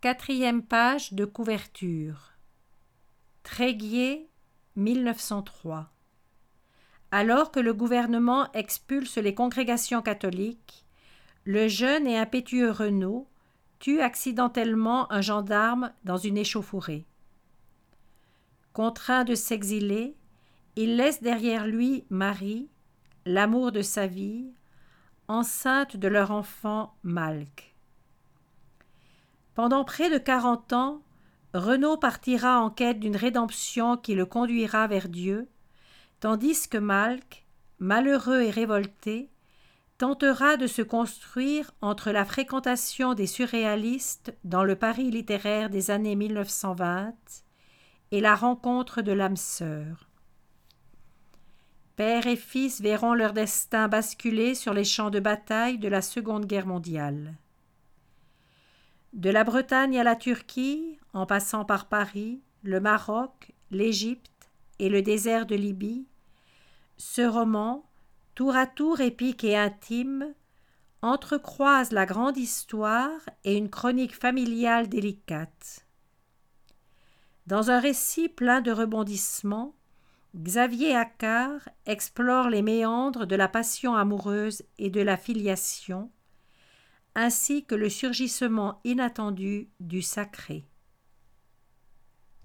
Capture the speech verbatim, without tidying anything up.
Quatrième page de couverture. Tréguier, mille neuf cent trois. Alors que le gouvernement expulse les congrégations catholiques, le jeune et impétueux Renaud tue accidentellement un gendarme dans une échauffourée. Contraint de s'exiler, il laisse derrière lui Marie, l'amour de sa vie, enceinte de leur enfant Malk. Pendant près de quarante ans, Renaud partira en quête d'une rédemption qui le conduira vers Dieu, tandis que Malk, malheureux et révolté, tentera de se construire entre la fréquentation des surréalistes dans le Paris littéraire des années mille neuf cent vingt et la rencontre de l'âme sœur. Père et fils verront leur destin basculer sur les champs de bataille de la Seconde Guerre mondiale. De la Bretagne à la Turquie, en passant par Paris, le Maroc, l'Égypte et le désert de Libye, ce roman, tour à tour épique et intime, entrecroise la grande histoire et une chronique familiale délicate. Dans un récit plein de rebondissements, Xavier Accart explore les méandres de la passion amoureuse et de la filiation, ainsi que le surgissement inattendu du sacré.